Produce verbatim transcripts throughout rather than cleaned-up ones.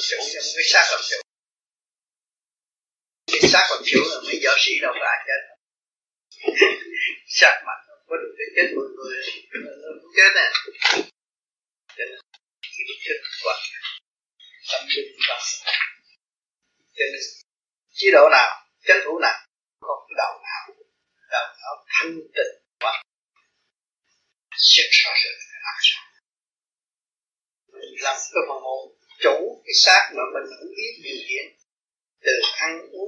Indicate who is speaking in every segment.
Speaker 1: chủ nhưng không cái xác làm chủ. Cái xác làm chủ là mấy võ sĩ đâu có ai chết. Xác mạnh không có được cái chết mọi người không chết nè. Cho nên cái bức thức quan tâm linh và cho nên chế độ nào, chánh thủ nào có cái đầu não, đầu não thanh tịnh và xét rõ rệt ác sao. Mình làm cái phần hồn chủ cái xác mà mình không biết điều khiển, từ ăn uống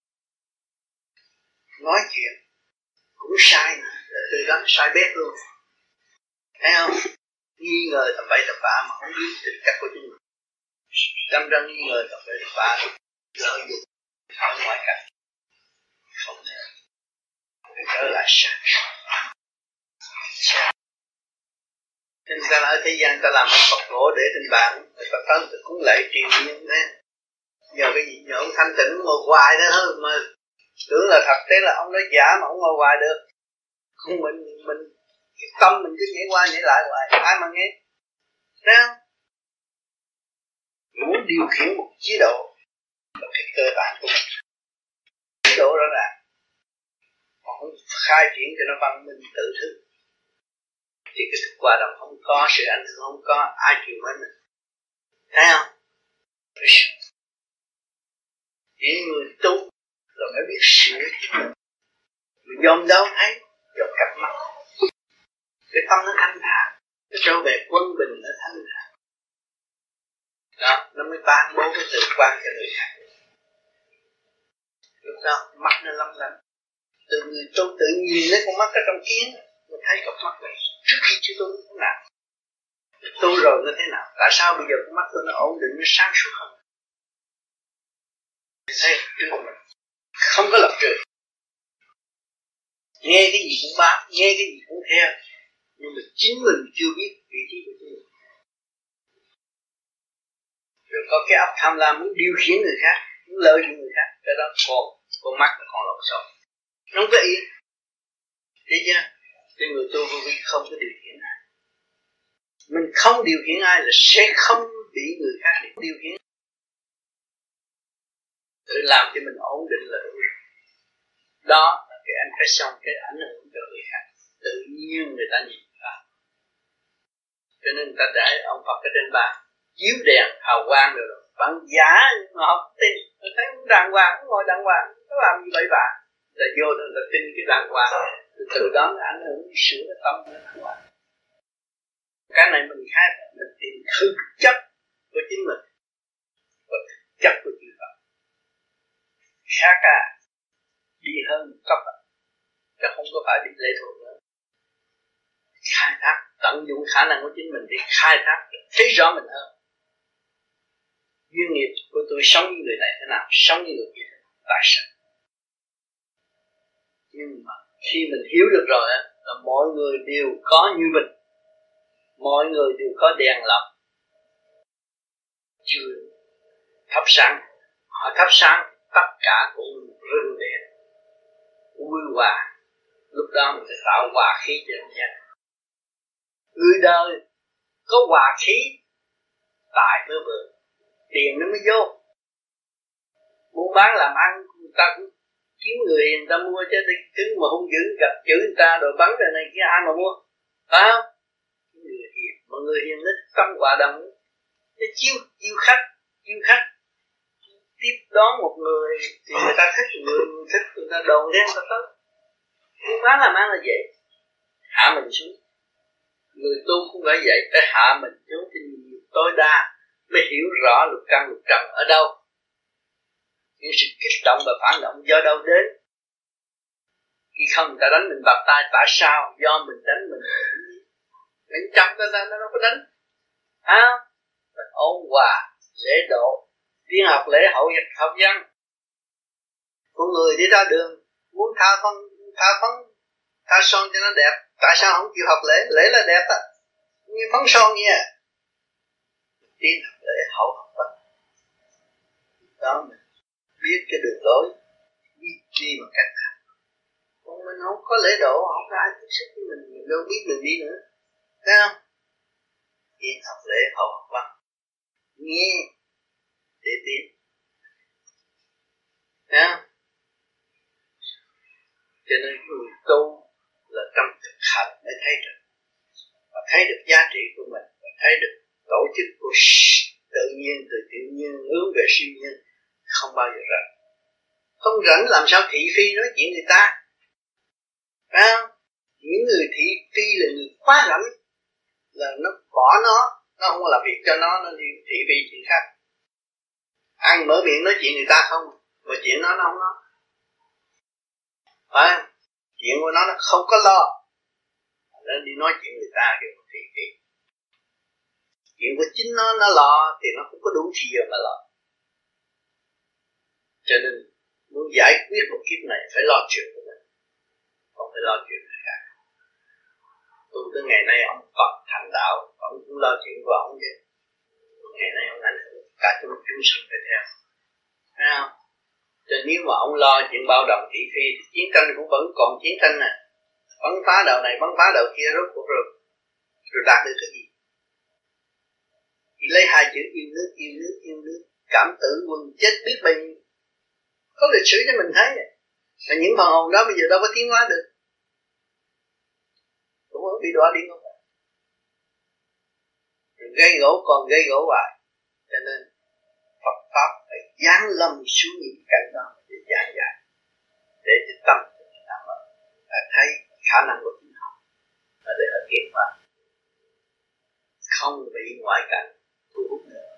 Speaker 1: nói chuyện cũng sai, từ đó sai bét luôn, thấy không? Nghi ngờ tầm bậy tầm bạ mà không biết thực chất của chúng mình, đâm ra nghi ngờ tầm bậy tầm bạ, lợi dụng ở ngoài cảnh, không thể phải trở lại sáng suốt. Nên ta ở thế gian ta làm Phật gỗ để trên bàn, Phật tới ta cũng lạy triền nhiên thế. Nhờ cái gì nhờ ông thanh tịnh ngồi hoài đó hơn mà tưởng là thật, thế là ông nói giả mà ông ngồi hoài được. Không, mình mình cái tâm mình cứ nhảy qua nhảy lại hoài, ai mà nghe? Thấy không? Muốn điều khiển một chế độ là cái cơ bản của mình. Chế độ rõ ràng, mà không khai triển cho nó văn minh tự thức. Thì cái thức qua đồng không có, sự ảnh hưởng không có, ai chịu với mình. Thấy không? Chỉ người tu là phải biết sửa chính mình. Mình dòm đâu thấy, dòm cặp mắt. Cái tâm nó thanh thản, nó trở về quân bình nó thanh thản. Đó, nó mới ban bố cái tự quan cho người khác. Lúc đó, mắt nó lắm lắm. Từ người tu tự nhìn lấy con mắt ở trong kiến, mình thấy cặp mắt này. Trước khi chưa tu thế nào, tu rồi nó thế nào? Tại sao bây giờ con mắt tôi nó ổn định, nó sáng suốt hơn? Thấy trước mình không có lập trường, nghe cái gì cũng bám, nghe cái gì cũng theo, nhưng mà chính mình chưa biết vị trí của chính mình. Rồi có cái óc tham lam muốn điều khiển người khác, muốn lợi dụng người khác, cái đó còn con mắt nó còn lộn xộn, nó không có yên. Thấy chưa? Cái người tu vô vi không có điều khiển ai. Mình không điều khiển ai là sẽ không bị người khác điều khiển. Tự làm cho mình ổn định là đủ rồi. Đó là cái anh phải xong cái ảnh hưởng cho người khác. Tự nhiên người ta nhìn ta. Cho nên người ta để ông Phật ở trên bàn, chiếu đèn hào quang rồi rồi. Bạn giả nhưng mà không tin. Tôi thấy không đàng hoàng, không ngồi đàng hoàng, nó làm gì vậy bà? Là vô nên là tin cái đàng hoàng. Từ đó nó ảnh hưởng sửa cái tâm nó đàng hoàng. Cái này mình khác, mình tìm thực chất của chính mình và thực chất của chư Phật. Khác à, đi hơn một cấp à, chứ không có phải bị lệ thuộc nữa. Khai thác, tận dụng khả năng của chính mình để khai thác, để thấy rõ mình hơn. Duyên nghiệp của tôi sống với người này thế nào, sống với người kia thế nào, tại sao? Nhưng mà khi mình hiểu được rồi á, là mọi người đều có như mình, mọi người đều có đèn lọc, chưa thắp sáng, họ thắp sáng tất cả cũng rừng đèn, quy hòa. Lúc đó mình sẽ tạo hòa khí cho nhân. Người đời có hòa khí, tài mới vượng, tiền nó mới vô. Muốn bán làm ăn, người ta cũng kiếm người, người ta mua chứ cứ mà không giữ gặp chữ người ta rồi bắn rồi này kia ai mà mua, phải không? Người hiền, mà người hiền nó tâm hòa đồng, nó chiêu chiêu khách, chiêu khách tiếp đón một người thì người ta thích, người thích người ta đồn đến người ta tới. Muốn bán làm ăn là vậy, hạ mình xuống. Người tu cũng phải vậy, phải hạ mình xuống thì nhiều tối đa mới hiểu rõ lục căn lục trần ở đâu. Những sự kích động và phản động do đâu đến. Khi không người ta đánh mình bạc tay, tại sao? Do mình đánh mình. Mình chọc người ta, nó đâu có đánh. À, mình ôn hòa, lễ độ, tiên học lễ hậu học văn. Con người đi ra đường muốn tha phân, tha phấn, tha son cho nó đẹp, tại sao không chịu học lễ? Lễ là đẹp á, như phấn son nha. Tiên học lễ hậu học văn. Đó mình biết cái đường lối, biết đi bằng cách nào. Còn mình không có lễ độ, không có ai tiếp xúc với mình, mình đâu biết đường đi nữa. Thấy không? Tiên học lễ hậu học văn. Nghe để tiến. Thấy không? Cho nên người tu là trong thực hành mới thấy được, và thấy được giá trị của mình, và thấy được tổ chức của tự nhiên từ tự nhiên hướng về siêu nhiên, không bao giờ rảnh. Không rảnh làm sao thị phi nói chuyện người ta, phải không? Những người thị phi là người quá rảnh, là nó bỏ nó, nó không làm việc cho nó, nó đi thị phi chuyện khác. Ăn mở miệng nói chuyện người ta không, mà chuyện nó nó không nói. Phải không? Chuyện của nó nó không có lo, nó đi nói chuyện người ta kêu thị phi. Chuyện của chính nó nó lo thì nó không có đủ chi giờ mà lo. Cho nên muốn giải quyết một kiếp này phải lo chuyện của mình, không phải lo chuyện người khác. Tu tới ngày nay ông Phật thành đạo, ông cũng lo chuyện của ông vậy. Ngày nay ông ảnh hưởng cả chúng chúng sinh phải theo, thấy không? Cho nếu mà ông lo chuyện bao đồng thị phi thì chiến tranh cũng vẫn còn chiến tranh nè, bắn phá đầu này bắn phá đầu kia, rốt cuộc rồi rồi đạt được cái gì? Thì lấy hai chữ yêu nước, yêu nước, yêu nước, cảm tử quân chết biết bao nhiêu, có lịch sử cho mình thấy này. Mà những phần hồn đó bây giờ đâu có tiến hóa được, cũng không bị đọa đi không phải. Gây gỗ còn gây gỗ hoài. Cho nên Phật Pháp phải giáng lâm xuống những cảnh đó để giảng dạy, để cho tâm chúng ta mở, và thấy khả năng của chính họ và để họ tiến hóa, không bị ngoại cảnh thu hút nữa.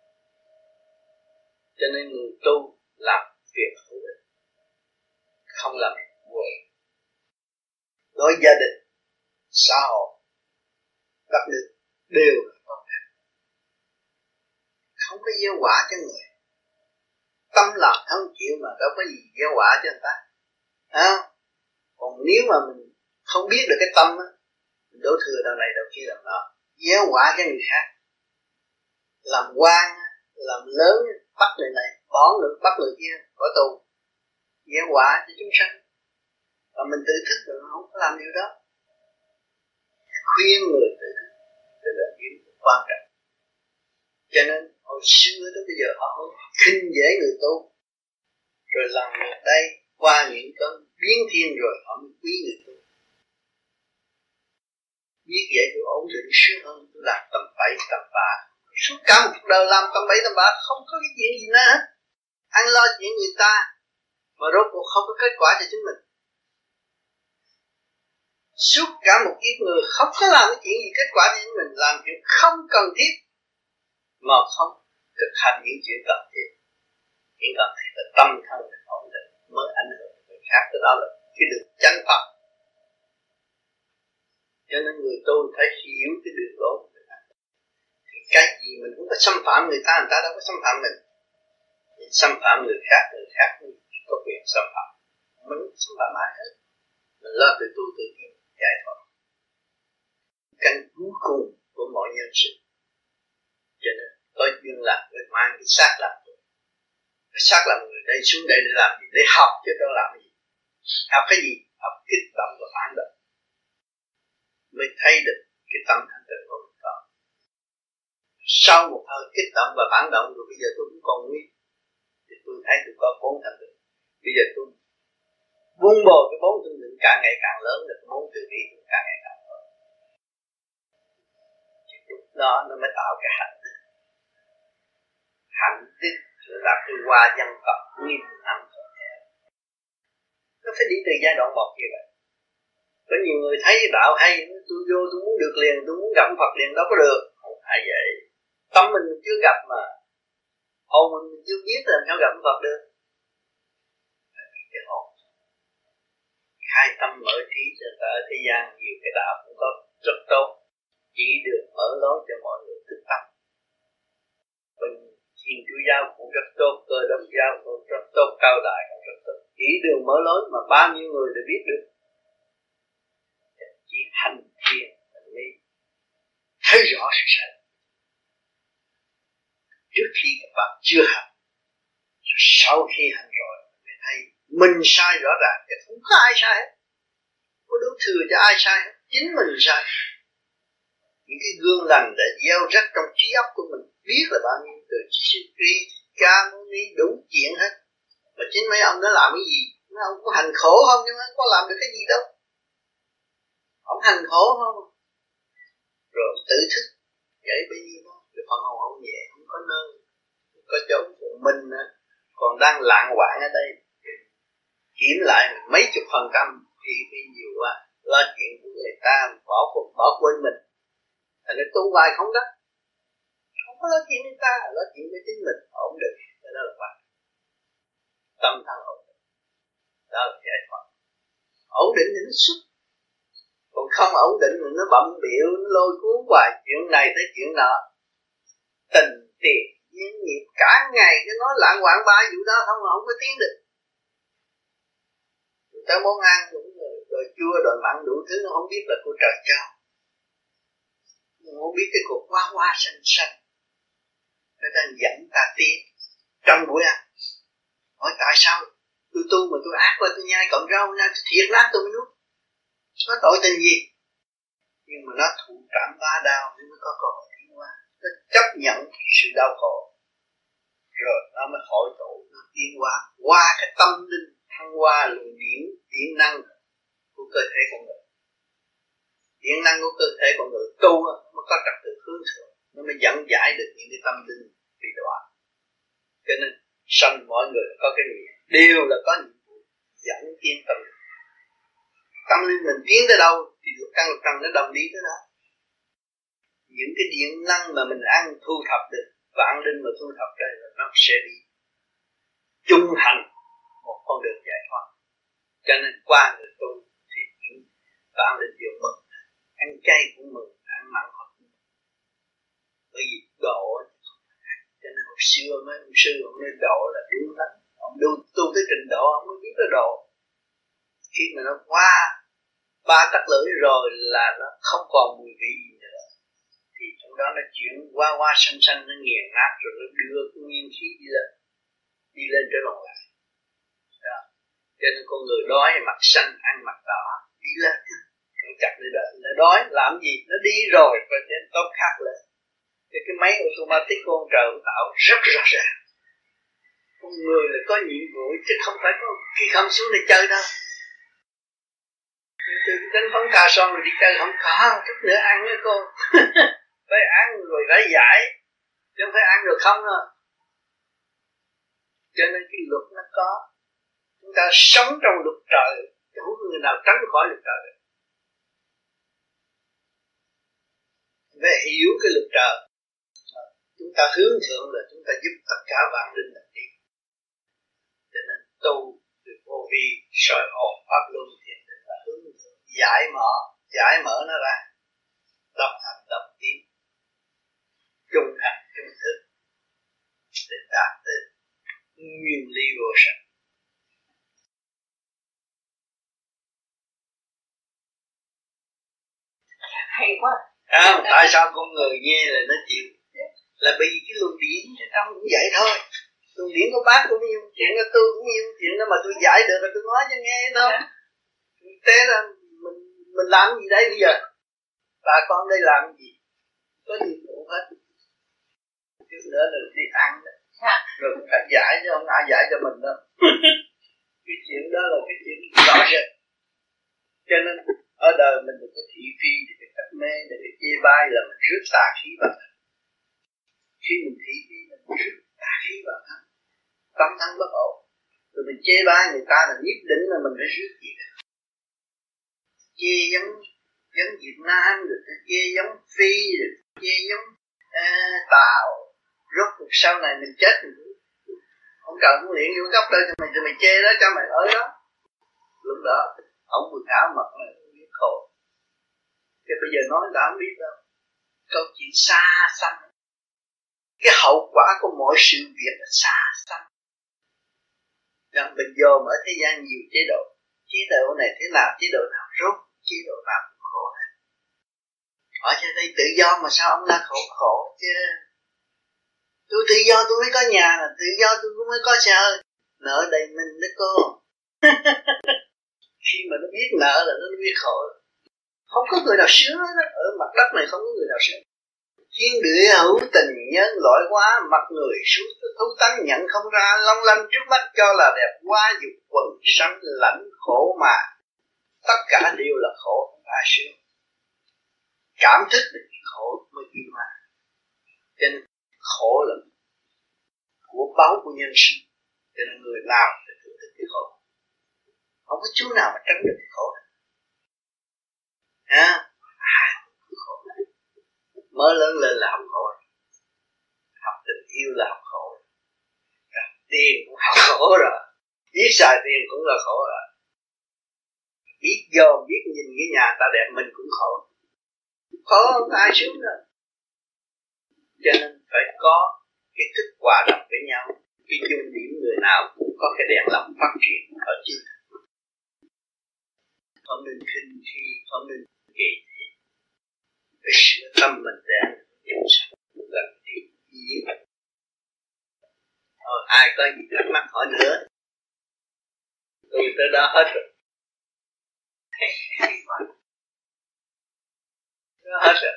Speaker 1: Cho nên người tu làm việc hữu ích, không làm việc vô ích. Đối gia đình, xã hội, đất nước đều là tốt đẹp, không có gieo quả cho người. Tâm làm không chịu mà đâu có gì gieo quả cho người ta, à, còn nếu mà mình không biết được cái tâm á, mình đổ thừa đầu này đầu kia làm đó, gieo quả cho người khác, làm quan, làm lớn, bắt người này, bỏ người, bắt người kia, bỏ tù, gieo quả cho chúng sanh. Và mình tự thức rồi không có làm điều đó. Khuyên người tự thức, đó là chuyện quan trọng. Cho nên hồi xưa tới bây giờ họ không khinh dễ người tu, rồi làm được đây qua những cơn biến thiên rồi họ mới quý người tu. Biết vậy tôi ổn định sướng hơn tôi làm tầm bậy tầm bạ. Suốt cả một cuộc đời làm tầm bậy tầm bạ không có cái chuyện gì nữa hết. Ăn lo chuyện người ta mà rốt cuộc không có kết quả cho chính mình. Suốt cả một kiếp người không có làm cái chuyện gì kết quả cho chính mình, làm chuyện không cần thiết mà không thực hành những chuyện cần thiết. Chuyện cần thiết là tâm thân mình ổn định mới ảnh hưởng đến người khác, từ đó là cái đường chánh pháp. Cho nên người tu phải hiểu cái đường lối của mình. Thì cái gì mình cũng có xâm phạm người ta, người ta đâu có xâm phạm mình. Mình xâm phạm người khác, người khác cũng có quyền xâm phạm. Mình không xâm phạm ai hết. Mình lo tự tu tự nhiên giải thoát. Căn cuối cùng của mọi nhân sinh. Cho nên có duyên làm người mang cái xác làm người. Cái xác làm người đây xuống đây để làm gì? Để học chứ đâu làm gì. Học cái gì? Học kích động và phản động. Mới thấy được cái tâm thanh tịnh của mình có. Sau một hơi kích động và phản động rồi bây giờ tôi cũng còn nguyên. Thì tôi thấy tôi có bốn thanh tịnh. Bây giờ tôi vun bồi cái bốn thanh tịnh càng ngày càng lớn, được bốn từ bi cũng càng ngày càng lớn. Thì lúc đó nó mới tạo cái hạnh đức. Hạnh đức là cái hoa dân tộc nghìn năm rồi. Nó phải đi từ giai đoạn một như vậy. Có nhiều người thấy đạo hay, tôi vô tôi muốn được liền, tôi muốn gặp Phật liền, đâu có được. Không phải vậy. Tâm mình chưa gặp mà, hồn mình chưa biết là sao gặp Phật được. Cái hồn khai tâm mở trí cho ở thế gian nhiều cái đạo cũng có rất tốt, chỉ được mở lối cho mọi người thức tâm. Mình Thiên Chúa giáo cũng rất tốt, Cơ Đốc giáo cũng rất tốt, Cao Đại cũng rất tốt, chỉ đường mở lối mà bao nhiêu người đều biết được. Chỉ hành thiền mới thấy rõ sự thật. Trước khi các bạn chưa hành, sau khi hành rồi mới thấy mình sai rõ ràng, chứ không có ai sai hết, không có đủ thừa cho ai sai hết, chính mình sai. Những cái gương lành đã gieo rắc trong trí óc của mình biết là bao nhiêu từ trí Ca Mâu Ni đủ chuyện hết. Mà chính mấy ông đó làm cái gì? Mấy ông có hành khổ không chứ không có làm được cái gì đâu. Ông hành khổ không? Rồi ông tự thức vậy bây nhiêu đó. Cái phần hồn ông nhẹ, không có nơi, không có chỗ của mình nữa. Còn đang lạng hoạn ở đây, kiểm lại mấy chục phần trăm thì bị nhiều quá. Lo chuyện của người ta bỏ bỏ quên mình. Thành ra tu hoài không đắc. Không có lo chuyện người ta, lo chuyện của chính mình ổn định. Đó là quan. Tâm thân ổn định. Đó là giải thoát. Ổn định thì nó xuất. Còn không ổn định thì nó bậm bịu, nó lôi cuốn hoài chuyện này tới chuyện nọ. Tình tiền, duyên nghiệp cả ngày cứ nói lạng hoạn ba vụ đó không mà không có tiến được. Người ta muốn ăn cũng rồi, rồi chua rồi mặn đủ thứ nó không biết là của trời cho. Nó không biết cái cuộc hoa hoa xanh xanh. Người ta dẫn ta tiến trong buổi ăn. Hỏi tại sao tôi tu mà tôi ác quá, tôi nhai cọng rau nha, tôi thiệt nát tôi mới nuốt. Có tội tình gì? Nhưng mà nó thụ cảm ba đau nên mới có cơ hội tiến hóa. Nó chấp nhận sự đau khổ. Rồi nó mới hội tụ, nó tiến hóa. Qua cái tâm linh, thăng hoa luồng điển, điển năng của cơ thể con người. Điển năng của cơ thể con người tu nó có trật tự hướng thượng. Nó mới dẫn giải được những cái tâm linh bị đọa. Cho nên sanh mọi người có cái nguyện đều là có nhiệm vụ dẫn tiến tâm linh. Tâm linh mình tiến tới đâu thì lục căn lục trần nó đồng đi tới đó. Những cái điện năng mà mình ăn thu thập được, vạn linh mà thu thập ra là nó sẽ đi chung hành một con đường giải thoát. Cho nên qua người tu thì những vạn linh đều mừng, ăn chay cũng mừng, ăn mặn cũng mừng. Bởi vì độ. Cho nên hồi xưa mấy ông sư ông nói độ là đúng lắm. Ông tu, tu tới trình độ ông mới biết cái độ. Khi mà nó qua ba tắc lưỡi rồi là nó không còn mùi vị gì nữa. Thì trong đó nó chuyển qua qua xanh xanh nó nghiền nát rồi nó đưa cái nguyên khí đi lên. Đi lên trở lòng lại. Đó. Cho nên con người đói mặt xanh ăn mặt đỏ đi lên. Nó chặt đi đợi. Nó đói làm gì? Nó đi rồi và đến tốt khác lên. Thì cái máy automatic của ông trời ông tạo rất rõ ràng. Con người là có nhiệm vụ chứ không phải có khi không xuống để chơi đâu. Từ đến phóng cà son rồi đi chơi không có, chút nữa ăn nữa cô. Phải ăn rồi phải giải, chứ không phải ăn rồi không đâu. Cho nên cái luật nó có. Chúng ta sống trong luật trời, không có người nào tránh khỏi luật trời. Phải hiểu cái luật trời. Chúng ta hướng thượng là chúng ta giúp tất cả vạn linh đạt đi. Cho nên tu từ vô vi soi hồn pháp luân thiền định là hướng thượng, giải mở, giải mở nó ra, đọc hành đọc tiến, trung hành trung thức để đạt tới nguyên lý vô sanh.
Speaker 2: Hay quá.
Speaker 1: À, tại sao con người nghe là nó chịu? Là bởi vì cái luồng điển ở trong cũng vậy thôi. Luồng điển của bác cũng nhiều chuyện, của tôi cũng nhiều chuyện đó mà tôi giải được là tôi nói cho nghe thôi. Thế là mình mình làm gì đây bây giờ? Bà con đây làm gì? Có nhiệm vụ hết. Chút nữa là đi ăn đó. Rồi cũng phải giải chứ không ai giải cho mình đâu. Cái chuyện đó là cái chuyện rõ rệt. Cho nên ở đời mình đừng có thị phi, đừng có cắt mê, đừng có chê bai là mình rước tà khí vào thân. Khi mình thị phi mình rước tà khí vào thân, tâm thân bất ổn. Rồi mình chê bai người ta là nhất định là mình phải rước gì đó. Chê giống giống Việt Nam, rồi chê giống Phi, rồi chê giống uh, Tàu. Rốt cuộc sau này mình chết mình cũng ông trời cũng luyện vô góc đây cho mày, cho mày chê đó, cho mày ở đó. Lúc đó ông quần áo mặc là biết khổ. Thế bây giờ nói đã không biết đâu. Câu chuyện xa xăm. Cái hậu quả của mọi sự việc là xa xăm. Rằng bình giờ ở thế gian nhiều chế độ. Chế độ này thế nào, chế độ nào rốt, chế độ nào cũng khổ hết. Ở trên đây tự do mà sao ông ta khổ khổ chứ. Tôi tự do tôi mới có nhà, tự do tôi cũng mới có xe hơi. Nợ đầy mình đó cô. Khi mà nó biết nợ là nó biết khổ. Không có người nào sướng hết. Ở mặt đất này không có người nào sướng. Thiên địa hữu tình nhân loại quá, mặt người xuống thấu tánh nhận không ra, long lanh trước mắt cho là đẹp quá, dục quần sanh lãnh khổ mà. Tất cả đều là khổ, không ai sướng. Cảm thức được khổ mới đi mà. Cho nên khổ là của báu của nhân sinh. Cho nên người nào phải thưởng thức cái khổ. Không có chú nào mà tránh được cái khổ. À, ai cũng khổ. Mới lớn lên là học khổ. Học tình yêu là học khổ. Học tiền cũng học khổ rồi. Biết xài tiền cũng là khổ rồi. Biết vô, biết nhìn cái nhà ta đẹp mình cũng khổ. Khổ không ai sướng đâu. Cho nên phải có cái thức hòa đồng với nhau. Cái chung điểm người nào cũng có cái đèn lòng phát triển ở trước. Không nên khinh khi, không nên kỳ thị. Phải sửa tâm mình để nhận sẵn gần điều gì. Thôi ai có gì thắc mắc hỏi nữa. Tôi tới đó hết rồi. Hết rồi.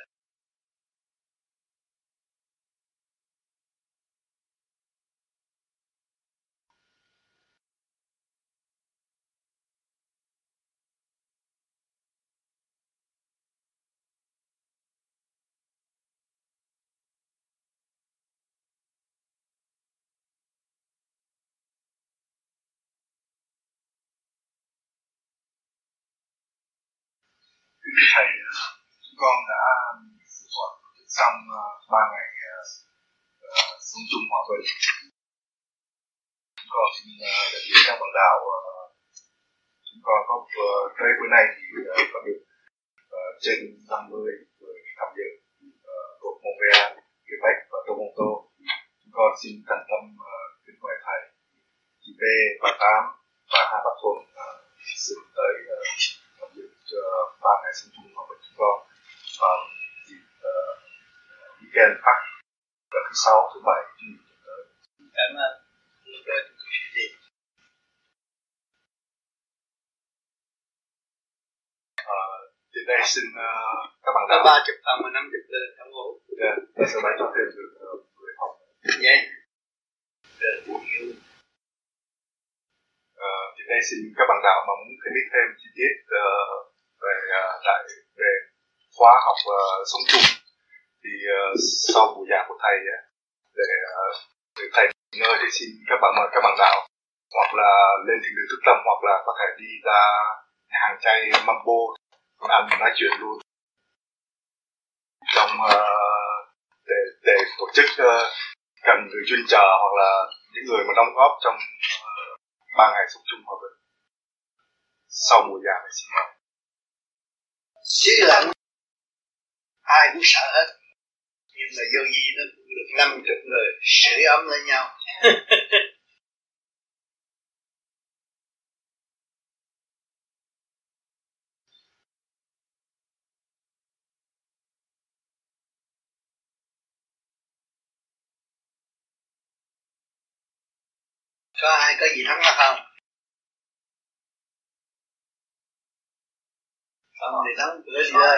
Speaker 2: Thầy, con đã xong ba ngày uh, sống chung hòa bình. Con xin đại diện các bạn đạo, uh, chúng con có uh, tới bữa nay thì uh, có được uh, trên năm mươi người tham dự uh, thuộc Montreal, Quebec và Toronto. Chúng con xin thành tâm uh, kính mời thầy chị B, bà Tám và hai bác Thuần uh, xin tới uh, tham dự cho ba ngày sống chung hòa bình chúng con vào dịp uh, weekend Bắc và thứ sáu, thứ bảy, chủ nhật tới.
Speaker 1: Cảm ơn. Lúc đó chúng tôi sẽ đi.
Speaker 2: Thì đây xin uh, các bạn
Speaker 1: có ba chục phòng và năm chục lần không ngủ.
Speaker 2: Dạ, yeah, sau đấy cho thêm được người học.
Speaker 1: Dạ. Rồi yêu.
Speaker 2: Thì đây xin các bạn đạo mà muốn biết thêm chi tiết uh, về uh, lại về khóa học uh, sống chung thì uh, sau buổi giảng của thầy uh, để uh, để thầy nơi thì xin các bạn mời các bạn đạo hoặc là lên thiền đường Thức Tâm hoặc là có thể đi ra nhà hàng chay Mambo ăn nói chuyện luôn trong uh, để để tổ chức uh, cần người chuyên chờ hoặc là những người mà đóng góp trong ba uh, ngày sống chung hòa bình sau buổi giảng này xin mời.
Speaker 1: Xứ lạnh ai cũng sợ hết, nhưng mà vô vi nó cũng được năm chục người sưởi ấm lên nhau. Có ai có gì thắc mắc không? Không thì đóng cửa gì ơi.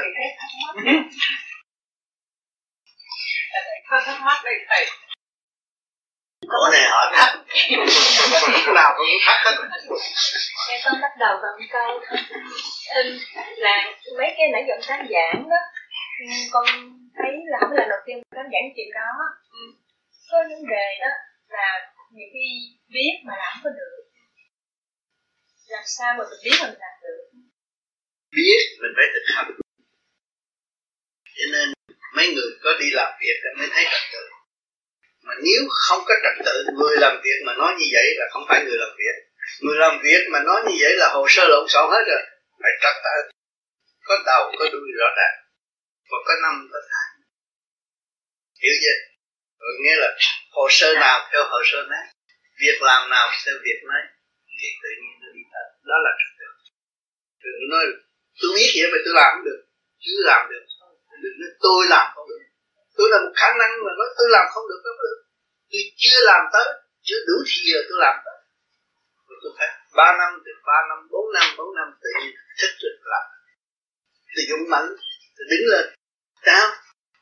Speaker 3: Có thắc mắc đây thầy.
Speaker 1: Cổ này hỏi thắc. Lúc nào cũng thắc hết.
Speaker 3: Em con bắt đầu bằng câu là mấy cái nãy giờ khán giảng đó, con thấy là không phải là đầu tiên khán giảng chuyện đó. Có vấn đề đó là nhiều khi biết mà làm không có được. Làm sao mà mình biết mình làm được?
Speaker 1: Biết mình phải thực hành. Cho nên mấy người có đi làm việc mới thấy trật tự. Mà nếu không có trật tự, người làm việc mà nói như vậy là không phải người làm việc. Người làm việc mà nói như vậy là hồ sơ lộn xộn hết rồi. Phải trật tự. Có đầu, có đuôi rõ ràng. Và có năm, có tháng. Hiểu chưa? Rồi nghĩa là hồ sơ nào theo hồ sơ này, việc làm nào theo việc này, thì tự nhiên nó đi tới. Đó là trật tự. Đừng nói tôi biết vậy mà tôi làm không được. Chứ làm được. Đừng nói tôi làm không được. Tôi là một khả năng mà nói tôi làm không được, không được. Tôi chưa làm tới, chưa đủ thì giờ tôi làm tới. Rồi tôi phải ba năm, từ ba năm, bốn năm, bốn năm tự nhiên thích được làm. Tôi dũng mãnh, tôi đứng lên. Sao?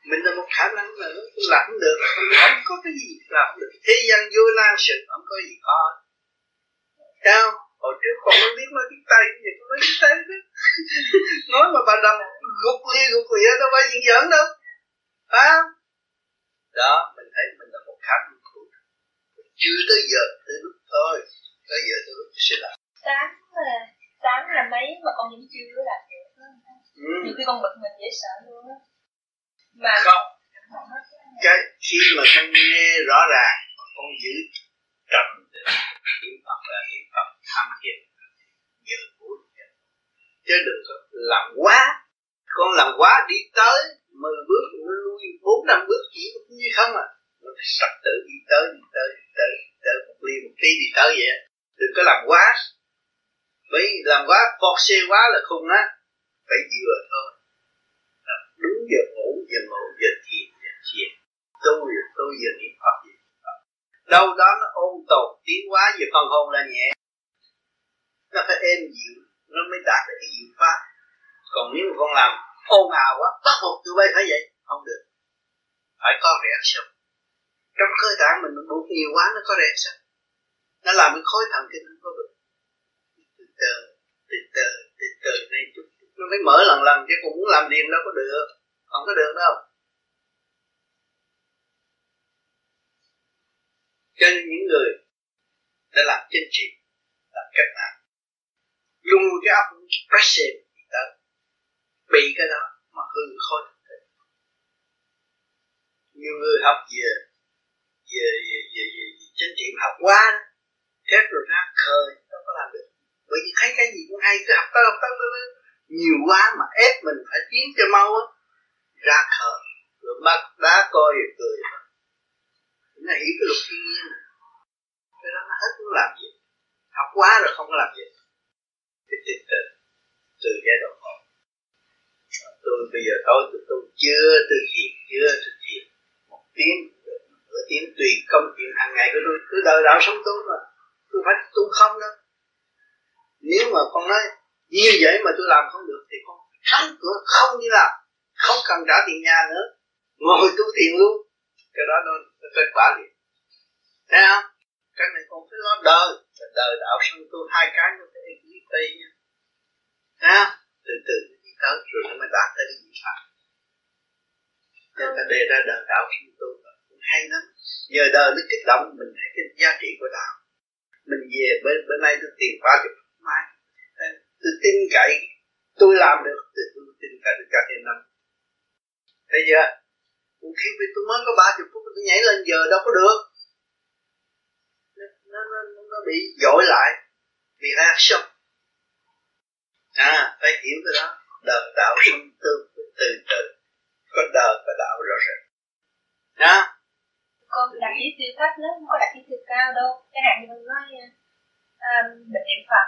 Speaker 1: Mình là một khả năng mà tôi làm không được, không có cái gì làm được. Thế gian vô nan sự không có gì khó. Thấy không? Hồi trước còn mới biết nói tiếng Tây, giờ tôi nói tiếng Tây đó. Nói mà bà đầm gục lia gục lịa đâu phải chuyện giỡn đâu. Phải không? Đó, mình thấy mình là một khả năng của chưa tới giờ, tới lúc thôi. Tới giờ tới lúc sẽ làm.
Speaker 3: Tám là, tám là mấy mà con vẫn chưa làm được.
Speaker 1: Ừ.
Speaker 3: Nhiều khi con bực mình dễ sợ luôn á. Mà
Speaker 1: không, cái khi mà con nghe rõ ràng, con giữ trầm tĩnh, niệm Phật là niệm Phật tham thiền, giờ cuối chứ đừng có làm quá. Con làm quá đi tới mười bước, lui bốn năm bước chỉ như không à. Nó phải sắp tự đi tới, đi tới, đi tới, đi tới một ly một tí đi tới vậy. Đừng có làm quá. Bởi làm quá, phọt xe quá là khùng á. Phải vừa thôi. Đúng giờ ngủ, giờ ngủ, giờ thiền, giờ thiền. Tu giờ tu, giờ niệm Phật, giờ niệm Phật. Đâu đó nó ôn tồn, tiến hóa về phần hồn là nhẹ. Nó phải êm dịu, nó mới đạt được cái dịu pháp. Còn nếu con làm ồn ào quá, bắt buộc tụi bay phải vậy, không được. Phải có reaction. Trong cơ thể mình nó buộc nhiều quá, nó có reaction. Nó làm cái khối thần kinh nó có được. Từ từ, từ từ, từ từ này chút. Nó phải mở lần lần chứ cũng muốn làm liền đâu có được. Không có được đâu. Cho nên những người đã làm chính trị, làm cách nào luôn cái óc pressure bị tới, bị cái đó mà hư khối thần kinh. Nhiều người học về về về về, về, về chính trị học quá thế rồi ra khơi đâu có làm được. Bởi vì thấy cái gì cũng hay cứ học tới học tới tới nhiều quá mà ép mình phải tiến cho mau á, ra khờ rồi mắt đá coi rồi cười. Nó hiểu cái luật thiên nhiên, cái đó nó hết muốn làm gì, học quá rồi không có làm gì. Thì từ từ từ giai đoạn một, tôi bây giờ tôi tôi, tôi chưa từ thiền chưa từ thiền một tiếng nửa tiếng tùy công chuyện hàng ngày của tôi, tôi đời đạo sống tôi mà tôi phải tu không đâu. Nếu mà con nói như vậy mà tôi làm không được thì con đóng cửa không đi làm, không cần trả tiền nhà nữa, ngồi tu thiền luôn, cái đó nó kết quả liền. Thấy không? Cái này con phải lo đời, đời đạo sống tu hai cái nó phải đi tây nha. Thấy không? Từ từ đi tới rồi nó mới đạt tới cái gì pháp. Nên ta đề ra đời đạo sống tu cũng hay lắm. Giờ đời nó kích động mình thấy cái giá trị của đạo. Mình về bên bên này tôi tiền qua được mai. Tôi tin cậy tôi làm được, tôi tin cậy được cả thêm năm. Thấy chưa? Khi tôi mới có ba mươi phút tôi nhảy lên giờ đâu có được. Nó, nó, nó bị dội lại vì reaction. À, phải hiểu cái đó. Đời đạo sống từ từ từ có đời và đạo rõ ràng. Đó.
Speaker 3: Con đặt ý tiêu thấp lắm, không có đặt ý tiêu cao đâu. Chẳng hạn như mình nói um, mình niệm Phật,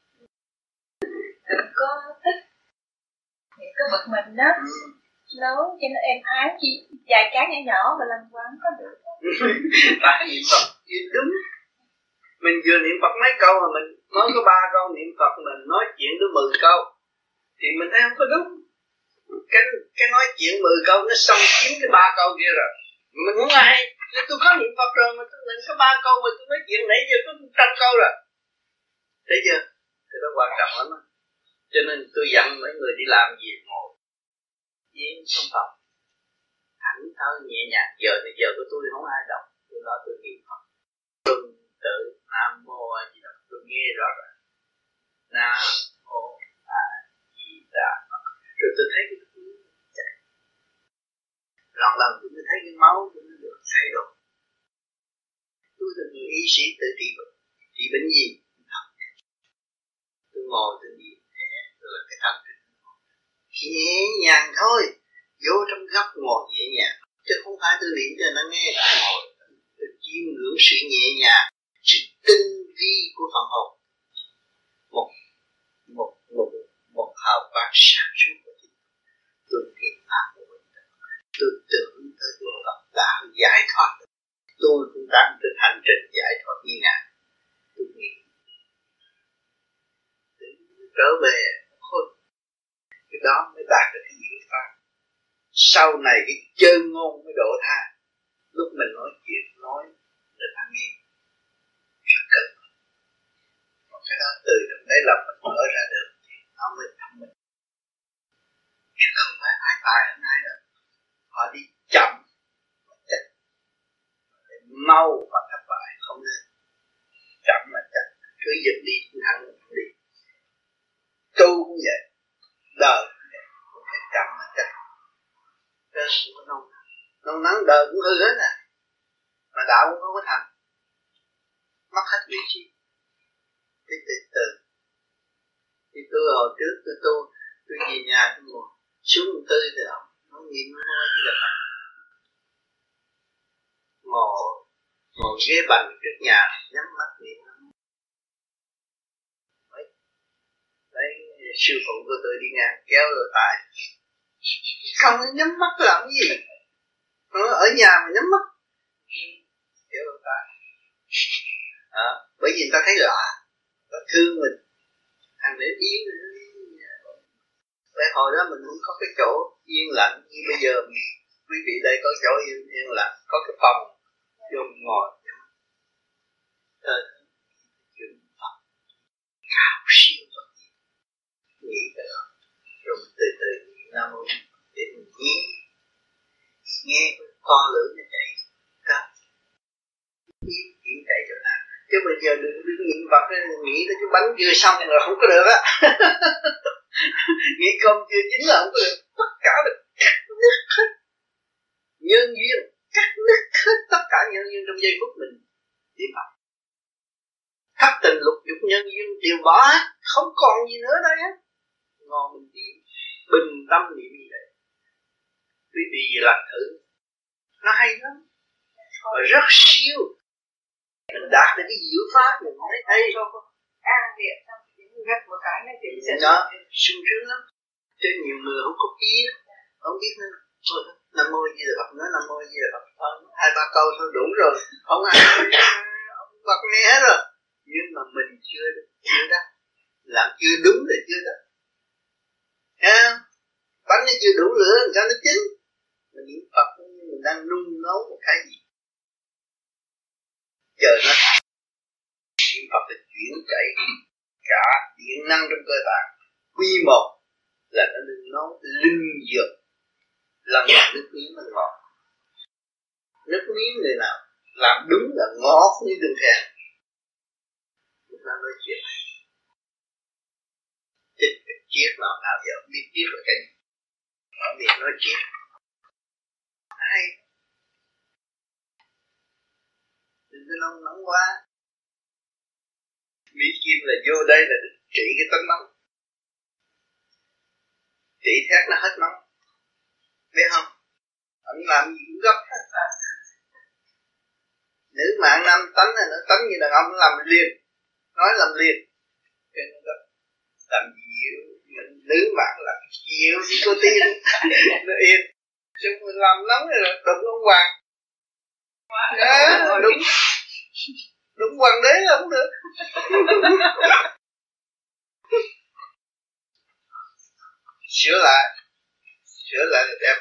Speaker 3: mình có thích thì có bực mình đó, ừ. Nấu cho nó êm ái chi vài cái nhỏ nhỏ mà làm quá không có được.
Speaker 1: Tại niệm Phật đúng. Mình vừa niệm Phật mấy câu mà mình nói có ba câu niệm Phật, mình nói chuyện tới mười câu thì mình thấy không có đúng. Cái cái nói chuyện mười câu nó xâm chiếm cái ba câu kia rồi. Mình muốn ai? Tôi có niệm Phật rồi mà tôi niệm có ba câu mà tôi nói chuyện nãy giờ có một trăm câu rồi. Thấy chưa? Cái đó quan trọng lắm. Cho nên tôi dặn mấy người đi làm gì ngồi yên trong phòng, thảnh thơi nhẹ nhàng. Giờ thì giờ của tôi không ai đọc, tôi nói tôi niệm Phật. Tuần tự Nam Mô A Di Đà, tôi nghe rõ rồi. Nam Mô A Di Đà. Rồi tôi thấy cái thứ chạy. Lần lần tôi mới thấy cái máu tôi nó được thay đổi. Tôi là người y sĩ tự trị bệnh, trị bệnh gì? Tôi ngồi tôi niệm thế, tôi là cái thần kinh. Nhẹ nhàng thôi, vô trong góc ngồi nhẹ nhàng, chứ không phải tôi niệm cho nó nghe. Ngồi, tôi chiêm ngưỡng sự nhẹ nhàng, sự tinh vi của phần hồn. Một, một, một, một hào quang sáng suốt của tôi. Tôi niệm pháp của mình, tôi tưởng tới Đức Phật đã giải thoát. Tôi cũng đang trên hành trình giải thoát như ngài. Tôi nghĩ trở về khôn, cái đó mới đạt được cái diệu pháp. Sau này cái chân ngôn mới độ tha. Lúc mình nói chuyện nói để ta nghe rất cần. Một cái đó từ trong đấy lòng mình mở ra được thì nó mới thông minh. Chứ không phải ai tài hơn ai đâu. Họ đi chậm mà chắc, mau mà thất bại không nên. Chậm mà chắc, cứ dịch đi thẳng đi. Tu cũng vậy, đời cũng vậy, cũng phải chậm mà chắc. Cơ sự có nông nắng, nông nắng đời cũng hư hết à. Mà đạo cũng không có thành, mất hết vị trí. Cái từ từ. Thì tôi hồi trước tôi tu, tôi về nhà tôi ngồi xuống tư thì ông nó nghiệm môi như là Phật. Ngồi, ngồi ghế bằng trước nhà, nhắm mắt niệm. Đấy, sư phụ của tôi đi ngang kéo rồi tại. Không nhắm mắt làm gì? Ở nhà mà nhắm mắt. Kéo rồi tại. À, bởi vì ta thấy lạ, ta thương mình. Thằng để yên. Tại hồi đó mình không có cái chỗ yên lặng như bây giờ. Quý vị đây có chỗ yên, yên lặng, có cái phòng vô ngồi. Thơ chuyện Phật cao siêu Phật nghĩ cái đó rồi mình từ từ nghĩ Nam Mô để mình nghe nghe cái con lưỡi nó chạy đó biết chuyện chạy chỗ nào chứ bây giờ đừng đừng niệm Phật nghĩ tới cái bánh chưa xong rồi không có được á. Nghĩ cơm chưa chín là không có được, tất cả được cắt nứt hết nhân duyên, cắt nứt hết tất cả nhân duyên trong giây phút mình đi Phật. Thất tình lục dục nhân duyên đều bỏ hết, không còn gì nữa đây á. Ngon mình đi bình tâm niệm gì vậy? Quý vị làm thử, nó hay lắm, và rất siêu. Mình đạt được cái diệu pháp mình thấy hay.
Speaker 3: An điện xong gật một cái này thì sẽ
Speaker 1: đó sung sướng lắm. Cho nhiều người không có biết, không biết nữa. Nam Mô Di Đà Phật nói Nam Mô Di Đà Phật thôi, hai ba câu thôi đủ rồi, không ai ông Phật nghe hết rồi. Nhưng mà mình chưa chưa đắc, làm chưa đúng rồi chưa đắc. À, bánh nó chưa đủ lửa làm sao nó chín. Mình niệm Phật mình đang nung nấu một cái gì chờ nó niệm Phật là chuyển chạy cả điện năng trong cơ tạng quy một là nó nung nấu linh dược làm nước miếng nó ngọt. Nước miếng người nào làm đúng là ngọt như đường phèn. Lúc đó nói chuyện chết cái chiếc nào nào giờ không biết chiếc là cái gì. Ở miệng nói chiếc hay đừng có nóng nóng quá. Mỹ Kim là vô đây là trị cái tánh nóng, trị thét nó hết nóng, biết không? Anh làm gì cũng gấp. Nữ mạng nam tánh này nó tánh như đàn ông làm liền, nói làm liền, cho nên gấp. Làm dịu, mình nữ mạng làm dịu thì có tiền, nó yên. Chứ mình làm nóng rồi đụng ông hoàng. Đó, đúng. Đúng hoàng đế là không được. Sửa lại, sửa lại là đẹp.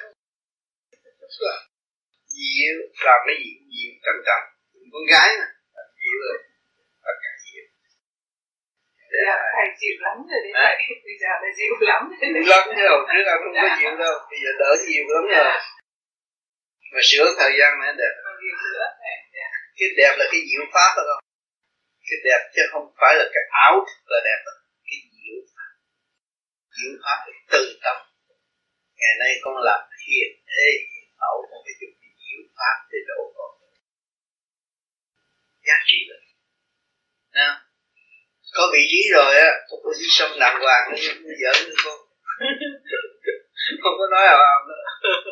Speaker 1: Dịu, làm cái gì dịu cẩn cẩn. Con gái nè, dịu rồi, tất cả dịu.
Speaker 3: Dạ, thầy chịu lắm rồi đấy thầy, bây giờ là dịu lắm.
Speaker 1: Dịu lắm chứ hồi trước là không có dịu đâu, bây giờ đỡ dịu lắm rồi. Mà sửa thời gian nữa đẹp. Cái đẹp là cái diệu pháp đó không? Cái đẹp chứ không phải là cái ảo là đẹp đó. Cái diệu pháp. Diệu pháp là từ tâm. Ngày nay con làm thiền ê mẫu con phải dùng cái diệu pháp để độ con. Giá trị rồi. Nào. Có vị trí rồi á, có position đàng hoàng nó giỡn với con. Không có nói ảo ảo nữa.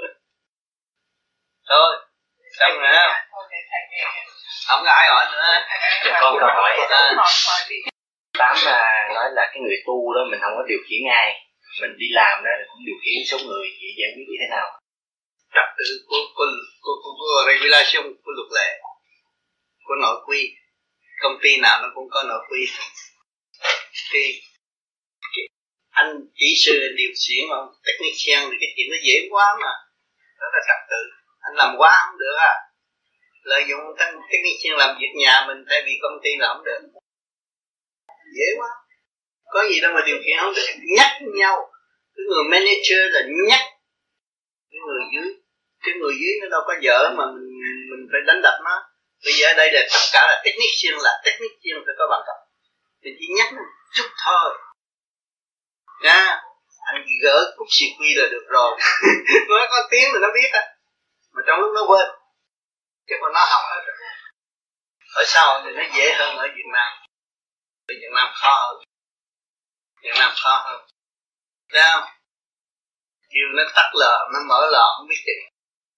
Speaker 1: Thôi, xong rồi á. Không có ai hỏi nữa.
Speaker 4: Con câu hỏi Tám là nói là cái người tu đó mình không có điều khiển ai, mình đi làm đó cũng điều khiển số người, vậy giải quyết như thế nào?
Speaker 1: Trật tự của của của của, của regulation của luật lệ của nội quy. Công ty nào nó cũng có nội quy. Thì anh kỹ sư điều khiển mà technician thì cái chuyện nó dễ quá mà. đó là trật tự. Anh làm quá không được à, lợi dụng technician làm việc nhà mình thay vì công ty là không được, dễ quá, có gì đâu mà điều khiển không được. Nhắc nhau, cái người manager là nhắc cái người dưới, cái người dưới nó đâu có dở mà mình, mình phải đánh đập nó. Bây giờ ở đây là tất cả là technician, là technician phải có bằng cấp, thì chỉ nhắc nó chút thôi nha. Anh gỡ cúc xì quy là được rồi. Nó có tiếng thì nó biết á, mà trong lúc nó quên, chứ còn nó học hết rồi. Ở sau thì nó dễ hơn ở Việt Nam. Ở Việt Nam khó hơn, Việt Nam khó hơn. Thấy không? Chiều nó tắt lờ, nó mở lờ không biết chừng.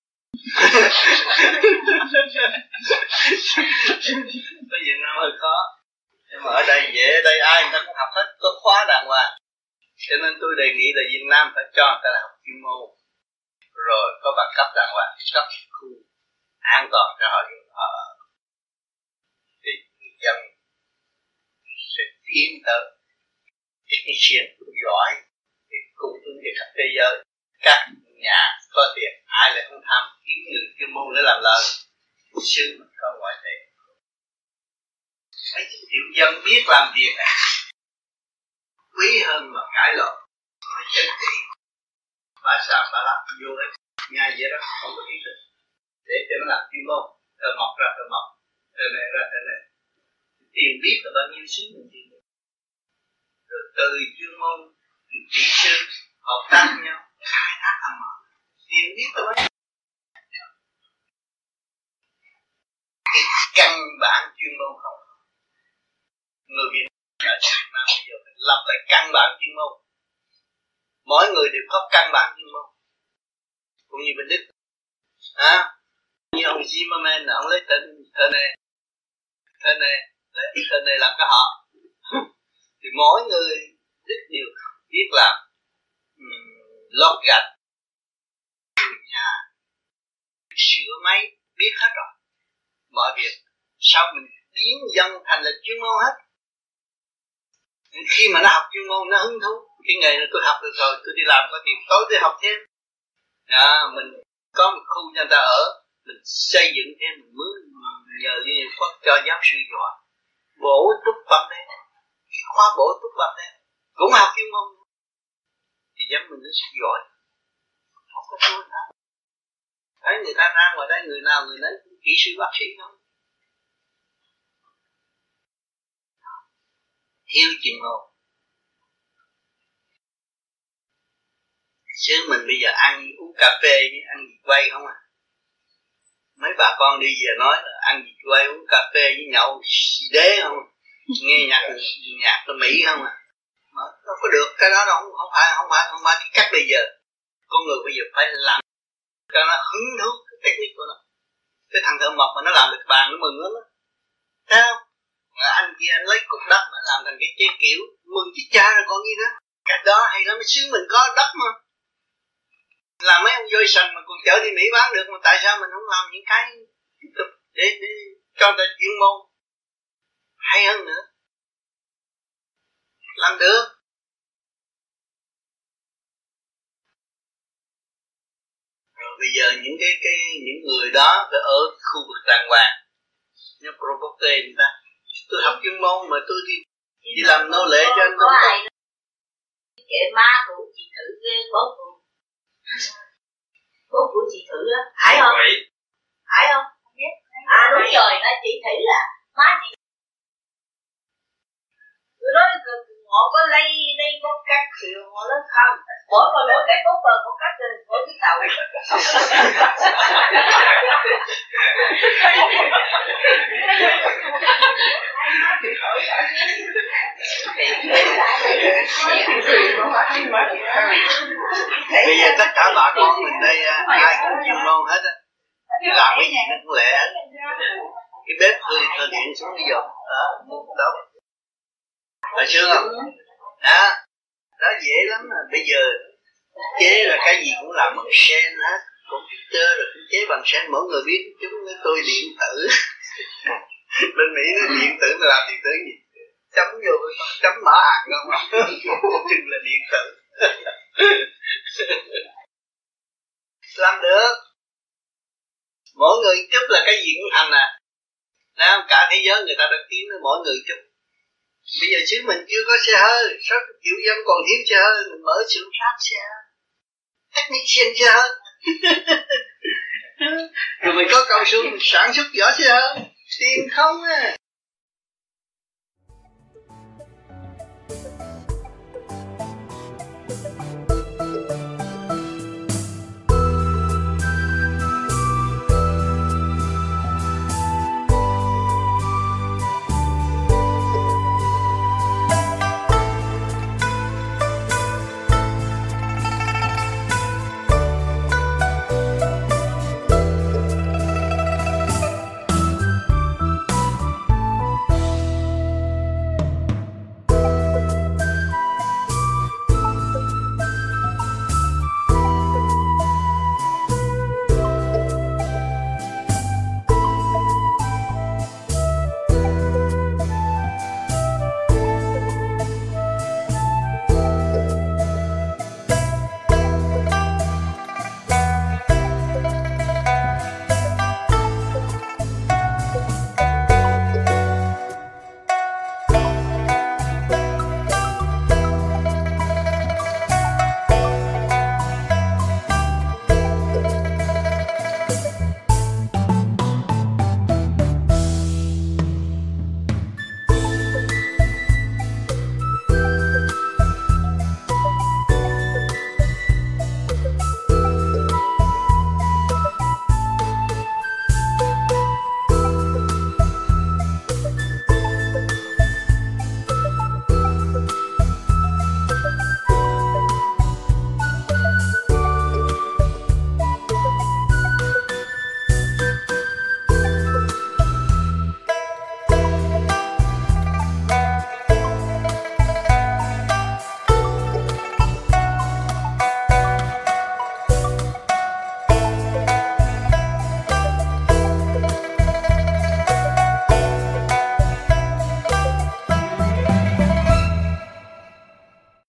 Speaker 1: Ở Việt Nam hơi khó, nhưng mà ở đây dễ. Ở đây ai người ta cũng học hết, có khóa đàng hoàng. Cho nên tôi đề nghị là Việt Nam phải cho người ta học chuyên môn, rồi có bằng cấp đàng hoàng, cấp khu an toàn cho họ dùng họ, thì người dân sẽ tiến tới technician giỏi để cung ứng cho khắp thế giới. Các nhà có tiền ai lại không tham kiếm người chuyên môn để làm lời, sư mình có ngoại lệ. Mấy triệu dân biết làm việc này quý hơn mà cãi lộn nói chân trị bà sàm bà lắp vô đấy nhà vậy đó, không có ý thức để cho nó làm chuyên môn, rồi mọc ra rồi mọc, rồi này ra rồi này, tiền biết là bao nhiêu xứ mình tiền, rồi từ chuyên môn từ kỹ sư hợp tác nhau khai thác ăn mở, tiền biết là bao nhiêu. Cái căn bản chuyên môn không, người Việt Nam ở Việt Nam bây giờ phải lập lại căn bản chuyên môn. Mỗi người đều có căn bản chuyên môn, cũng như bên Đức, à, như ông Zimmerman là ông lấy tên tên này, tên này lấy tên này làm cái họ, thì mỗi người Đức đều biết làm um, lót gạch, nhà, sửa máy, biết hết rồi, mọi việc. Sao mình biến dân thành là chuyên môn hết? Khi mà nó học chuyên môn nó hứng thú, cái nghề này tôi học được rồi, tôi đi làm có tiền, tối tôi học thêm. À, mình có một khu cho người ta ở, mình xây dựng thêm, mình mướn nhờ Liên Hiệp Quốc cho giáo sư giỏi, bổ túc bằng đấy, cái khóa bổ túc bằng đấy, cũng học chuyên môn, thì dân mình nó sẽ giỏi, không có thua nữa. Thấy người ta ra ngoài đây người nào người nấy kỹ sư bác sĩ không, thiếu chuyên môn. Chứ mình bây giờ ăn uống cà phê, ăn gì quay không à? Mấy bà con đi về nói là ăn gì quay, uống cà phê với nhậu xì đế không à? Nghe nhạc nhạc của Mỹ không à? Mà nó có được, cái đó đâu, không phải không phải không phải cái cách bây giờ. Con người bây giờ phải làm cho nó hứng thú cái technique của nó. Cái thằng thợ mộc mà nó làm được bàn nó mừng lắm á, thấy không? Mà anh kia anh lấy cục đất mà làm thành cái chế kiểu, mừng chứ cha rồi còn gì nữa. Cái đó hay lắm, xứ mình có đất mà. Làm mấy ông voi sành mà còn chở đi Mỹ bán được, mà tại sao mình không làm những cái tiếp tục để, để cho người ta chuyên môn hay hơn nữa? Làm được. Rồi bây giờ những cái cái những người đó phải ở khu vực đàng hoàng, như Provoke người ta, tôi học chuyên môn mà tôi đi đi làm nô lệ cho anh không có.
Speaker 3: Kệ má của chị Thử ghê, bố của bố của chị Thử á, phải không? Phải không? À đúng rồi, đó chị Thử là má chị. Tôi nói họ có lấy lấy bóp cắt xìu, họ nói không, mỗi mà mỗi cái bóp vào bóp cắt rồi mỗi cái tàu.
Speaker 1: Bây giờ tất cả bà con mình đây ai cũng chuyên môn hết á, làm cái gì nó cũng lẹ hết. Cái bếp hơi thờ điện xuống bây giờ đó, đâu phải chưa không? Đó, đó dễ lắm mà. Bây giờ chế là cái gì cũng làm bằng sen hết, computer rồi cũng chế bằng sen, mỗi người biết. Chúng tôi điện tử bên Mỹ nó điện tử là làm điện tử gì, chấm vô chấm mã hạt không à, chừng là điện tử. làm được. Mỗi người chút là cái gì cũng thành à. Nào, cả thế giới người ta đã tiến đến mỗi người chút. Bây giờ chứ mình chưa có xe hơi, sáu triệu dân còn thiếu xe hơi, mình mở xưởng ráp xe hơi, technician xe hơi. Rồi mình có cao su mình sản xuất giỏ xe hơi, tiền không à.